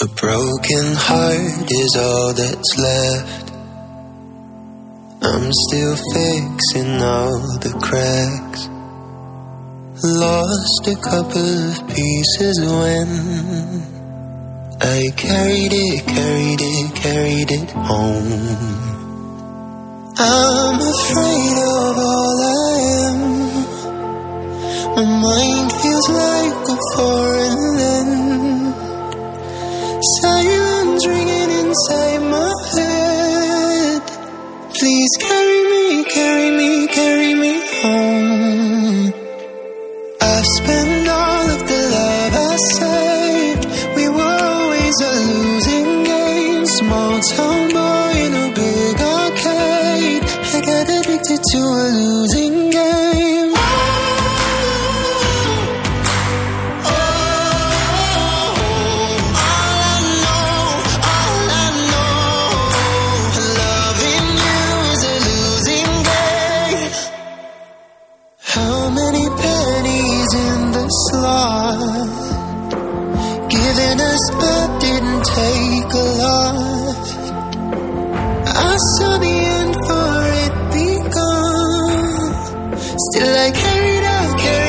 A broken heart is all that's left. I'm still fixing all the cracks. Lost a couple of pieces when I carried it home. I'm afraid of all I am. My mind feels like a foreign land. Silence ringing inside my head. Please carry me home. I've spent all of the love I saved. We were always a losing game. Small town boy in a big arcade. I got addicted to a losing game. Giving us up didn't take a lot. I saw the end for it begun. Still I carried on.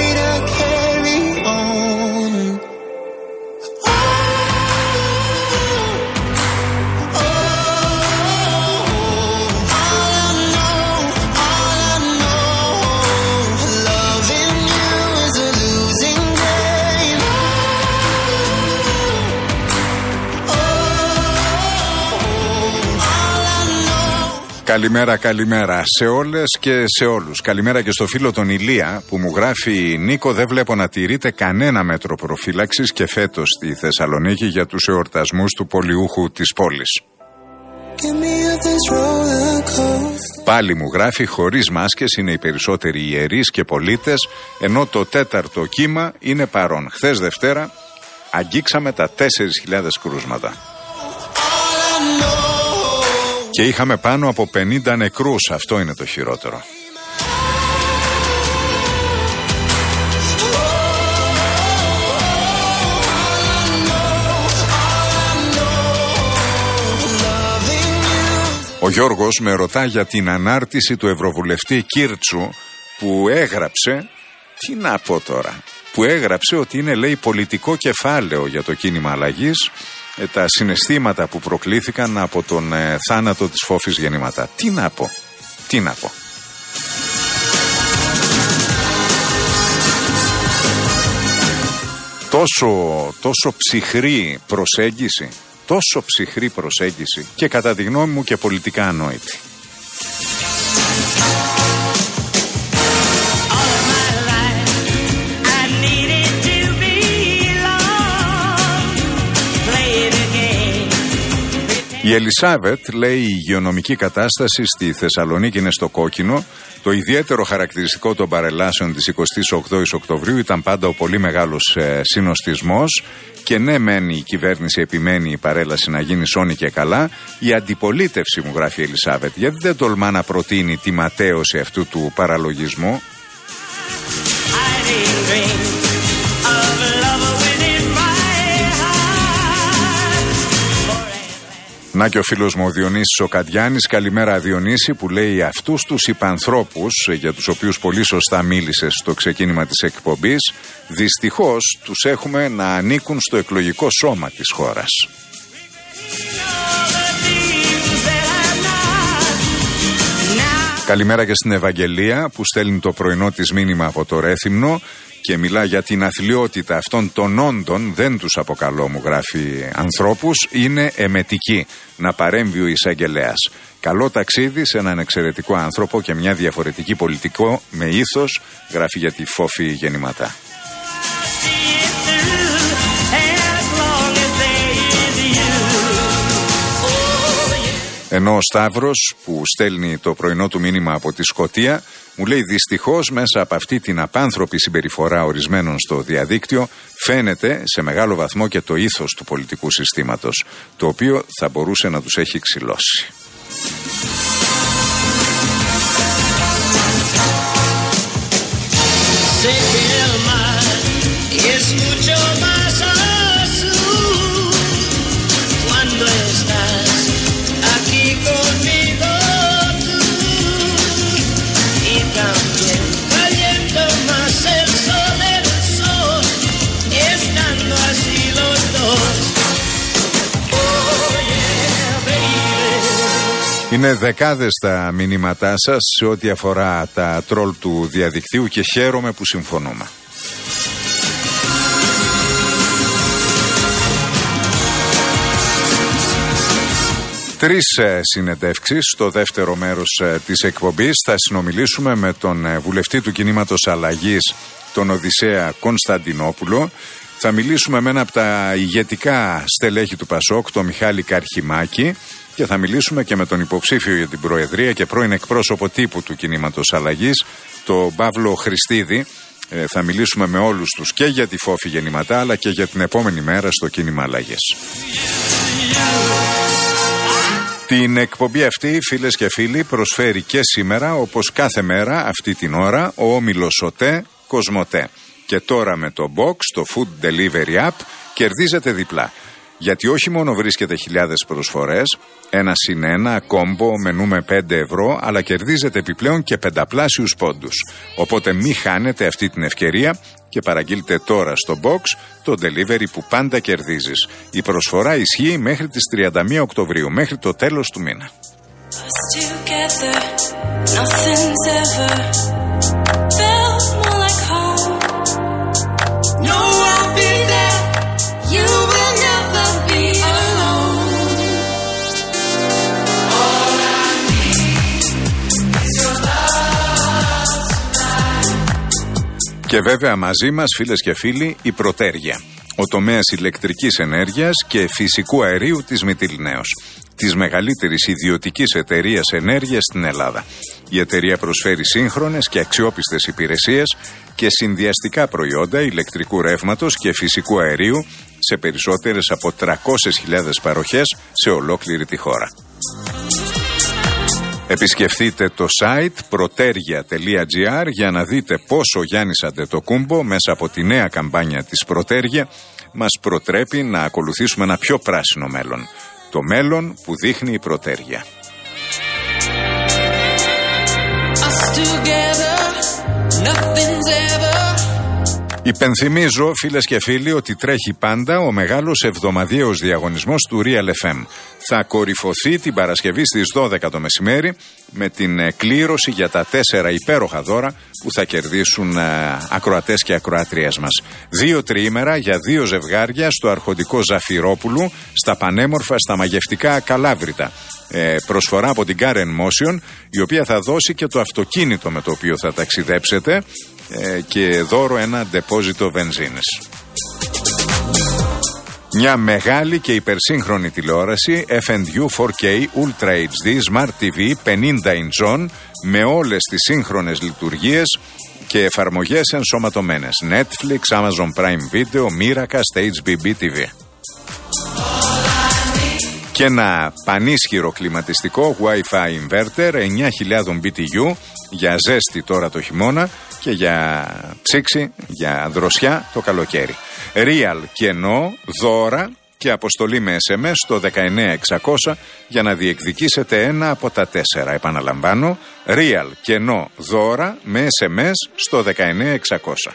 Καλημέρα σε όλες και σε όλους. Καλημέρα και στο φίλο τον Ηλία που μου γράφει: Νίκο, δεν βλέπω να τηρείται κανένα μέτρο προφύλαξης και φέτος στη Θεσσαλονίκη για τους εορτασμούς του πολιούχου της πόλης. Πάλι μου γράφει: χωρίς μάσκες είναι οι περισσότεροι ιερείς και πολίτες, ενώ το τέταρτο κύμα είναι παρόν. Χθες Δευτέρα αγγίξαμε τα 4.000 κρούσματα. Και είχαμε πάνω από 50 νεκρούς. Αυτό είναι το χειρότερο. Ο Γιώργος με ρωτά για την ανάρτηση του Ευρωβουλευτή Κίρτσου που έγραψε, τι να πω τώρα, που έγραψε ότι είναι, λέει, πολιτικό κεφάλαιο για το κίνημα αλλαγής τα συναισθήματα που προκλήθηκαν από τον θάνατο της Φόφης Γεννηματά. Τι να πω. Τόσο ψυχρή προσέγγιση και κατά τη γνώμη μου και πολιτικά ανόητη. Η Ελισάβετ λέει: η υγειονομική κατάσταση στη Θεσσαλονίκη είναι στο κόκκινο. Το ιδιαίτερο χαρακτηριστικό των παρελάσεων της 28ης Οκτωβρίου ήταν πάντα ο πολύ μεγάλος συνοστισμός. Και ναι, μεν η κυβέρνηση επιμένει η παρέλαση να γίνει σώνη και καλά. Η αντιπολίτευση, μου γράφει η Ελισάβετ, γιατί δεν τολμά να προτείνει τη ματαίωση αυτού του παραλογισμού. Να και ο φίλος μου ο Διονύσης ο Καντιάνης, καλημέρα Διονύση, που λέει αυτούς τους υπανθρώπους για τους οποίους πολύ σωστά μίλησε στο ξεκίνημα της εκπομπής, δυστυχώς τους έχουμε να ανήκουν στο εκλογικό σώμα της χώρας. Καλημέρα και στην Ευαγγελία που στέλνει το πρωινό της μήνυμα από το Ρέθυμνο και μιλά για την αθλιότητα αυτών των όντων, δεν τους αποκαλώ, μου γράφει, ανθρώπους, είναι εμετική να παρέμβει ο εισαγγελέας. Καλό ταξίδι σε έναν εξαιρετικό άνθρωπο και μια διαφορετική πολιτικό με ήθος, γράφει για τη Φόφη Γεννηματά. Ενώ ο Σταύρος που στέλνει το πρωινό του μήνυμα από τη Σκωτία μου λέει δυστυχώς μέσα από αυτή την απάνθρωπη συμπεριφορά ορισμένων στο διαδίκτυο φαίνεται σε μεγάλο βαθμό και το ήθος του πολιτικού συστήματος, το οποίο θα μπορούσε να τους έχει ξυλώσει. Είναι δεκάδες τα μηνύματά σας σε ό,τι αφορά τα τρόλ του διαδικτύου και χαίρομαι που συμφωνούμε. Τρεις συνεντεύξεις στο δεύτερο μέρος της εκπομπής. Θα συνομιλήσουμε με τον βουλευτή του Κινήματος Αλλαγής, τον Οδυσσέα Κωνσταντινόπουλο. Θα μιλήσουμε με ένα από τα ηγετικά στελέχη του Πασόκ, τον Μιχάλη Καρχιμάκη, και θα μιλήσουμε και με τον υποψήφιο για την Προεδρία και πρώην εκπρόσωπο τύπου του Κινήματος Αλλαγής, τον Παύλο Χριστίδη. Θα μιλήσουμε με όλους τους και για τη Φόφη γεννηματά, αλλά και για την επόμενη μέρα στο Κίνημα Αλλαγής. Την εκπομπή αυτή, φίλες και φίλοι, προσφέρει και σήμερα, όπως κάθε μέρα αυτή την ώρα, ο όμιλος ΟΤΕ Κοσμοτέ. Και τώρα με το Box, το Food Delivery App, κερδίζετε διπλά. Γιατί όχι μόνο βρίσκετε χιλιάδες προσφορές, 1+1 κόμπο μενού με 5 ευρώ, αλλά κερδίζετε επιπλέον και πενταπλάσιους πόντους. Οπότε μη χάνετε αυτή την ευκαιρία και παραγγείλτε τώρα στο Box το delivery που πάντα κερδίζεις. Η προσφορά ισχύει μέχρι τις 31 Οκτωβρίου, μέχρι το τέλος του μήνα. Και βέβαια μαζί μας, φίλες και φίλοι, η Προτέργεια, ο τομέας ηλεκτρικής ενέργειας και φυσικού αερίου της Μυτιληναίος, της μεγαλύτερης ιδιωτικής εταιρείας ενέργειας στην Ελλάδα. Η εταιρεία προσφέρει σύγχρονες και αξιόπιστες υπηρεσίες και συνδυαστικά προϊόντα ηλεκτρικού ρεύματος και φυσικού αερίου σε περισσότερες από 300.000 παροχές σε ολόκληρη τη χώρα. Επισκεφτείτε το site protergia.gr για να δείτε πώς ο Γιάννης Αντετοκούμπο μέσα από τη νέα καμπάνια της Προτέργεια μας προτρέπει να ακολουθήσουμε ένα πιο πράσινο μέλλον. Το μέλλον που δείχνει η Προτέργεια. Υπενθυμίζω, φίλες και φίλοι, ότι τρέχει πάντα ο μεγάλος εβδομαδιαίος διαγωνισμός του Real FM. Θα κορυφωθεί την Παρασκευή στις 12 το μεσημέρι με την κλήρωση για τα 4 υπέροχα δώρα που θα κερδίσουν ακροατές και ακροάτριες μας. 2 τριήμερα για 2 ζευγάρια στο αρχοντικό Ζαφυρόπουλου, στα πανέμορφα, στα μαγευτικά Καλάβρητα. Προσφορά από την Car Motion, η οποία θα δώσει και το αυτοκίνητο με το οποίο θα ταξιδέψετε και δώρο ένα ντεπόζιτο βενζίνης. Μια μεγάλη και υπερσύγχρονη τηλεόραση FNU 4K Ultra HD Smart TV 50 inch με όλες τις σύγχρονες λειτουργίες και εφαρμογές ενσωματωμένες. Netflix, Amazon Prime Video, Miracast, HBB TV. Και ένα πανίσχυρο κλιματιστικό Wi-Fi inverter 9.000 BTU για ζέστη τώρα το χειμώνα και για ψήξη, για δροσιά το καλοκαίρι. Real κενό, δώρα και αποστολή με SMS στο 19600 για να διεκδικήσετε ένα από τα 4. Επαναλαμβάνω, Real κενό, δώρα με SMS στο 19600.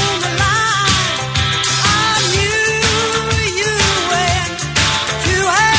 You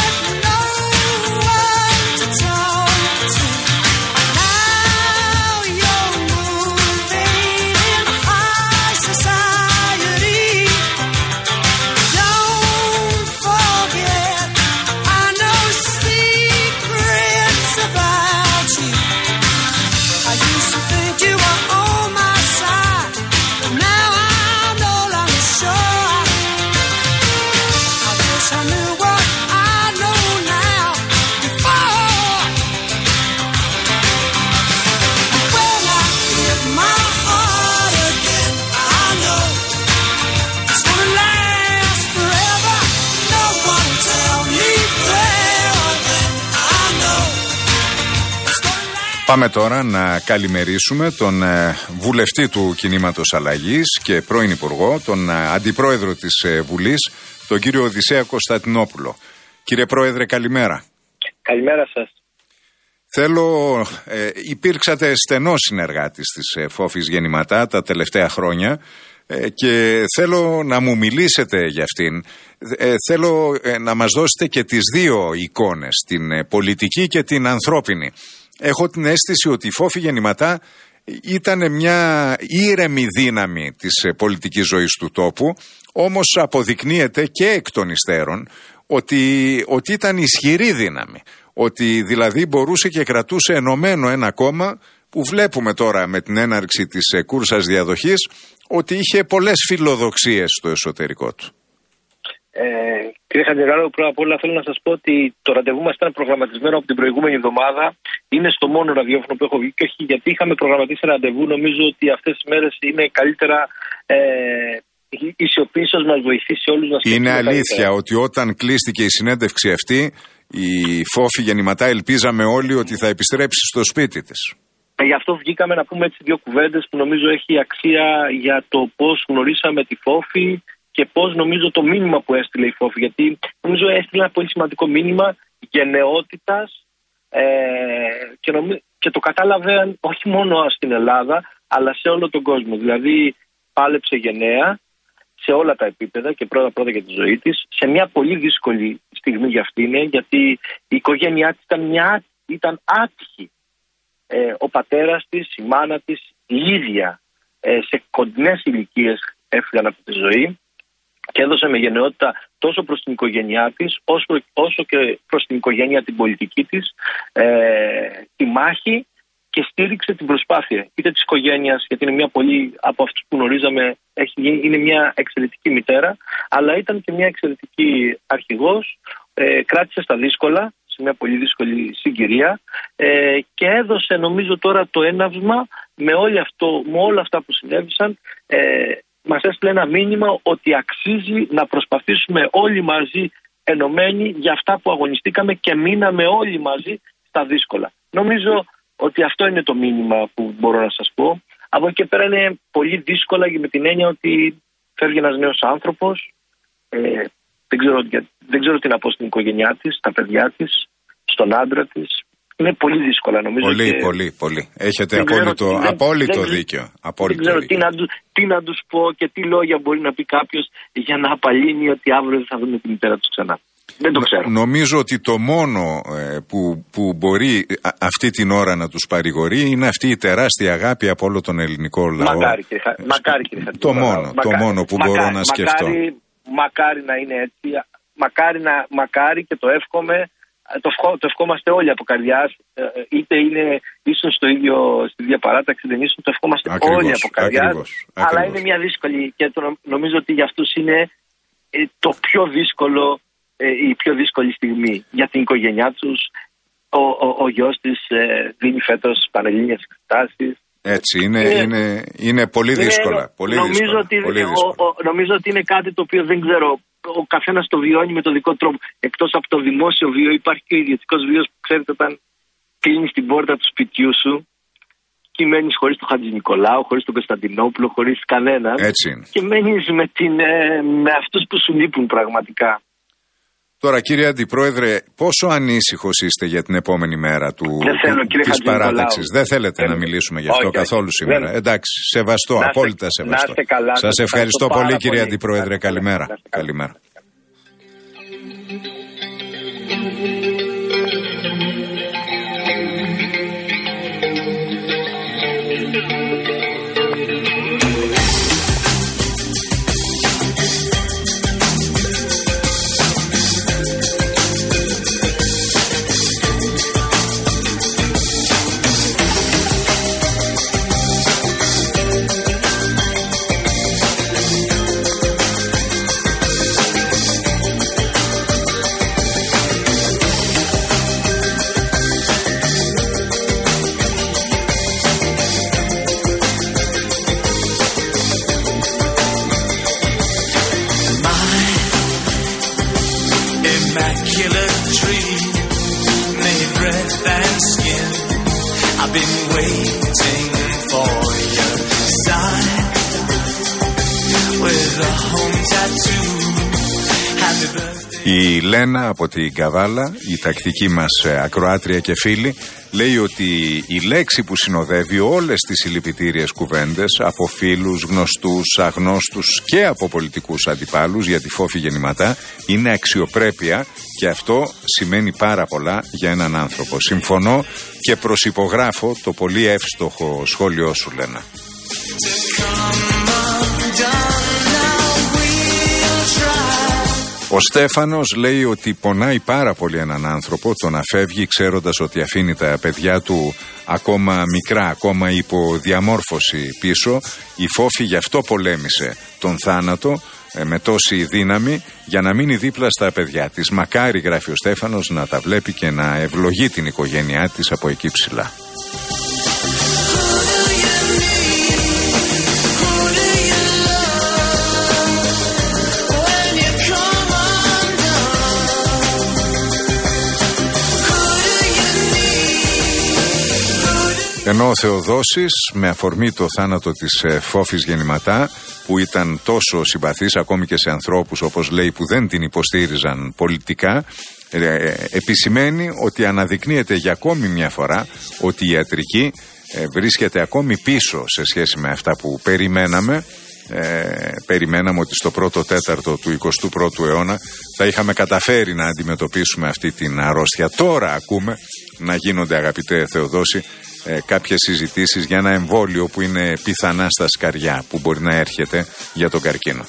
Πάμε τώρα να καλημερίσουμε τον βουλευτή του Κινήματος Αλλαγής και πρώην Υπουργό, τον Αντιπρόεδρο της Βουλής, τον κύριο Οδυσσέα Κωνσταντινόπουλο. Κύριε Πρόεδρε, καλημέρα. Καλημέρα σας. Υπήρξατε στενός συνεργάτης της Φόφης Γεννηματά τα τελευταία χρόνια και θέλω να μου μιλήσετε για αυτήν. Θέλω να μας δώσετε και τις δύο εικόνες, την πολιτική και την ανθρώπινη. Έχω την αίσθηση ότι η Φόφη Γεννηματά ήταν μια ήρεμη δύναμη της πολιτικής ζωής του τόπου, όμως αποδεικνύεται και εκ των υστέρων ότι ήταν ισχυρή δύναμη. Ότι δηλαδή μπορούσε και κρατούσε ενωμένο ένα κόμμα που βλέπουμε τώρα με την έναρξη της κούρσας διαδοχής ότι είχε πολλές φιλοδοξίες στο εσωτερικό του. Κύριε Χατζηγάλου, πρώτα απ' όλα θέλω να σας πω ότι το ραντεβού μας ήταν προγραμματισμένο από την προηγούμενη εβδομάδα. Είναι στο μόνο ραδιόφωνο που έχω βγει και όχι γιατί είχαμε προγραμματίσει ραντεβού. Νομίζω ότι αυτές τις μέρες είναι καλύτερα η σιωπή ίσως μας βοηθήσει όλους να σκεφτούμε. Είναι αλήθεια ότι όταν κλείστηκε η συνέντευξη αυτή, η Φόφη Γεννηματά ελπίζαμε όλοι ότι θα επιστρέψει στο σπίτι της. Γι' αυτό βγήκαμε να πούμε έτσι δύο κουβέντες που νομίζω έχει αξία για το πώς γνωρίσαμε τη Φόφη και πώς νομίζω το μήνυμα που έστειλε η Φόφη. Γιατί νομίζω έστειλε ένα πολύ σημαντικό μήνυμα γενναιότητας και το κατάλαβε όχι μόνο στην Ελλάδα αλλά σε όλο τον κόσμο. Δηλαδή πάλεψε γενναία σε όλα τα επίπεδα και πρώτα για τη ζωή της, σε μια πολύ δύσκολη στιγμή για αυτήν, γιατί η οικογένειά της ήταν άτυχη. Ο πατέρας της, η μάνα της, η ίδια σε κοντινές ηλικίες έφυγαν από τη ζωή και έδωσε με γενναιότητα τόσο προς την οικογένειά της όσο και προς την οικογένεια την πολιτική της τη μάχη και στήριξε την προσπάθεια είτε της οικογένειας, γιατί είναι μια πολύ από αυτούς που γνωρίζαμε, είναι μια εξαιρετική μητέρα, αλλά ήταν και μια εξαιρετική αρχηγός, κράτησε στα δύσκολα σε μια πολύ δύσκολη συγκυρία και έδωσε νομίζω τώρα το έναυσμα με όλα αυτά που συνέβησαν. Μας έστειλε ένα μήνυμα ότι αξίζει να προσπαθήσουμε όλοι μαζί ενωμένοι για αυτά που αγωνιστήκαμε και μείναμε όλοι μαζί στα δύσκολα. Νομίζω ότι αυτό είναι το μήνυμα που μπορώ να σας πω. Από εκεί και πέρα είναι πολύ δύσκολα με την έννοια ότι φεύγει ένας νέος άνθρωπος. Δεν ξέρω τι να πω στην οικογένειά της, στα παιδιά της, στον άντρα της. Είναι πολύ δύσκολα νομίζω. Πολύ. Έχετε απόλυτο δίκιο. Δεν ξέρω τι να τους πω και τι λόγια μπορεί να πει κάποιος για να απαλύνει ότι αύριο δεν θα δούμε τη μητέρα τους ξανά. Δεν το ξέρω. Νομίζω ότι το μόνο που μπορεί αυτή την ώρα να τους παρηγορεί είναι αυτή η τεράστια αγάπη από όλο τον ελληνικό λαό. Μακάρι κύριε Το μόνο που μπορώ να σκεφτώ. Μακάρι να είναι έτσι. Μακάρι και το εύχομαι. Το ευχόμαστε όλοι από καρδιάς, είτε είναι ίσως στη ίδια παράταξη, δεν ίσως, το ευχόμαστε όλοι από καρδιάς, αλλά είναι μια δύσκολη και νομίζω ότι για αυτούς είναι το πιο δύσκολο, η πιο δύσκολη στιγμή για την οικογένειά τους. Ο γιος της δίνει φέτος πανελλήνιες εξετάσεις. Έτσι, είναι πολύ δύσκολα. Νομίζω ότι είναι κάτι το οποίο δεν ξέρω. Ο καθένας το βιώνει με τον δικό τρόπο. Εκτός από το δημόσιο βίο, υπάρχει και ο ιδιωτικός βίος που ξέρετε όταν κλείνεις την πόρτα του σπιτιού σου και μένεις χωρίς τον Χατζηνικολάου, χωρίς τον Κωνσταντινόπουλο, χωρίς κανέναν. Έτσι είναι. Και μένεις με αυτούς που σου λείπουν πραγματικά. Τώρα, κύριε Αντιπρόεδρε, πόσο ανήσυχος είστε για την επόμενη μέρα της παράταξης? Δεν θέλετε να μιλήσουμε γι' αυτό καθόλου σήμερα? Εντάξει, σεβαστό, απόλυτα σεβαστό. Σας ευχαριστώ πολύ, κύριε Αντιπρόεδρε. Καλημέρα. immaculate tree, made breath and skin. I I've been waiting for your sign with a home tattoo. Happy birthday. Η Λένα από την Καβάλα, η τακτική μας ακροάτρια και φίλη, λέει ότι η λέξη που συνοδεύει όλες τις συλληπιτήριες κουβέντες από φίλους, γνωστούς, αγνώστους και από πολιτικούς αντιπάλους για τη Φόφη γεννηματά είναι αξιοπρέπεια, και αυτό σημαίνει πάρα πολλά για έναν άνθρωπο. Συμφωνώ και προσυπογράφω το πολύ εύστοχο σχόλιο σου, Λένα. Ο Στέφανος λέει ότι πονάει πάρα πολύ έναν άνθρωπο το να φεύγει ξέροντας ότι αφήνει τα παιδιά του ακόμα μικρά, ακόμα υπό διαμόρφωση πίσω. Η Φόφη γι' αυτό πολέμησε τον θάνατο με τόση δύναμη, για να μείνει δίπλα στα παιδιά της. Μακάρι, γράφει ο Στέφανος, να τα βλέπει και να ευλογεί την οικογένειά της από εκεί ψηλά. Ενώ ο Θεοδόσης, με αφορμή το θάνατο της Φόφης γεννηματά, που ήταν τόσο συμπαθής ακόμη και σε ανθρώπους, όπως λέει, που δεν την υποστήριζαν πολιτικά, επισημαίνει ότι αναδεικνύεται για ακόμη μια φορά ότι η ιατρική βρίσκεται ακόμη πίσω σε σχέση με αυτά που περιμέναμε. Περιμέναμε ότι στο πρώτο τέταρτο του 21ου αιώνα θα είχαμε καταφέρει να αντιμετωπίσουμε αυτή την αρρώστια. Τώρα ακούμε να γίνονται, αγαπητέ Θεοδόση, κάποιες συζητήσεις για ένα εμβόλιο που είναι πιθανά στα σκαριά, που μπορεί να έρχεται για τον καρκίνο.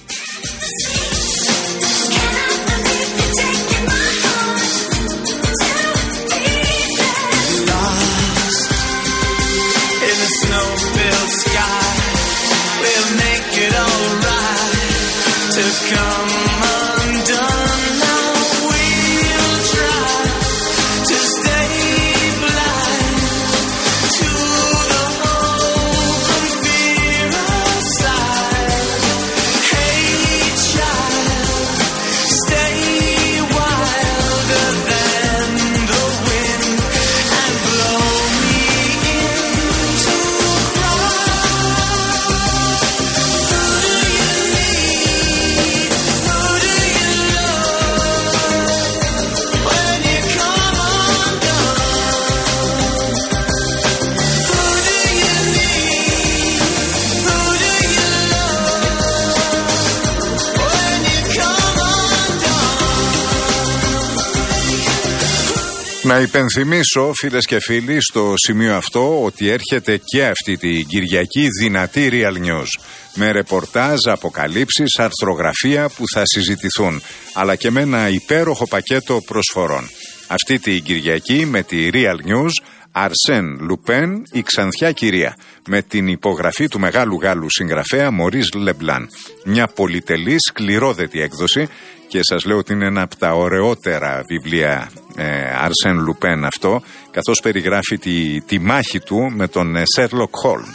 Να υπενθυμίσω, φίλες και φίλοι, στο σημείο αυτό ότι έρχεται και αυτή την Κυριακή δυνατή Real News, με ρεπορτάζ, αποκαλύψεις, αρθρογραφία που θα συζητηθούν, αλλά και με ένα υπέροχο πακέτο προσφορών. Αυτή την Κυριακή με τη Real News, Αρσέν Λουπέν, η Ξανθιά Κυρία, με την υπογραφή του μεγάλου Γάλλου συγγραφέα Μωρίς Λεμπλάν. Μια πολυτελή, σκληρόδετη έκδοση, και σας λέω ότι είναι ένα από τα ωραιότερα βιβλία Αρσέν Λουπέν αυτό, καθώς περιγράφει τη μάχη του με τον Σέρλοκ Χόλμς.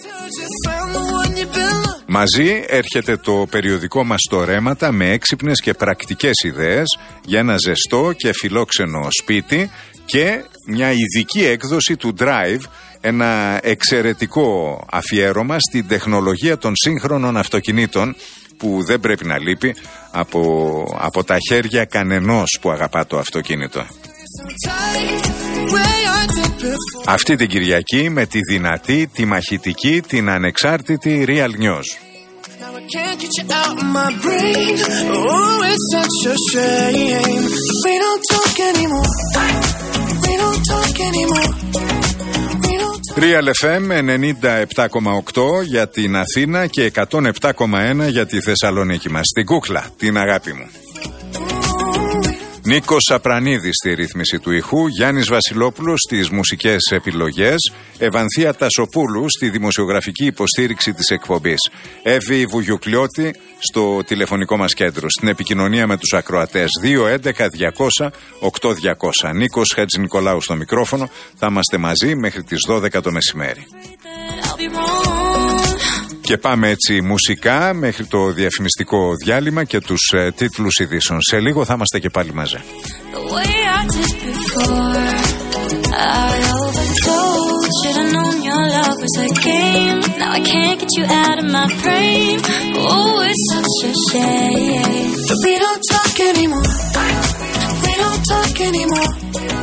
Μαζί έρχεται το περιοδικό μας το Ρέματα, με έξυπνες και πρακτικές ιδέες για ένα ζεστό και φιλόξενο σπίτι, και μια ειδική έκδοση του Drive, ένα εξαιρετικό αφιέρωμα στην τεχνολογία των σύγχρονων αυτοκινήτων, που δεν πρέπει να λείπει από τα χέρια κανενός που αγαπά το αυτοκίνητο. Αυτή την Κυριακή με τη δυνατή, τη μαχητική, την ανεξάρτητη Real News. Real FM 97,8 για την Αθήνα και 107,1 για τη Θεσσαλονίκη μας. Την κούκλα, την αγάπη μου. Νίκος Σαπρανίδης στη ρύθμιση του ηχού, Γιάννης Βασιλόπουλος στις μουσικές επιλογές, Ευανθία Τασοπούλου στη δημοσιογραφική υποστήριξη της εκπομπής, Εύη Βουγιουκλιώτη στο τηλεφωνικό μας κέντρο, στην επικοινωνία με τους ακροατές 211-200-8200. Νίκος Χατζηνικολάου στο μικρόφωνο. Θα είμαστε μαζί μέχρι τις 12 το μεσημέρι. Και πάμε έτσι μουσικά μέχρι το διαφημιστικό διάλειμμα και τους τίτλους ειδήσεων. Σε λίγο θα είμαστε και πάλι μαζί. I overdosed. Should've known your love was a game. Now I can't get you out of my brain. Oh, it's such a shame. But we don't talk anymore. We don't talk anymore.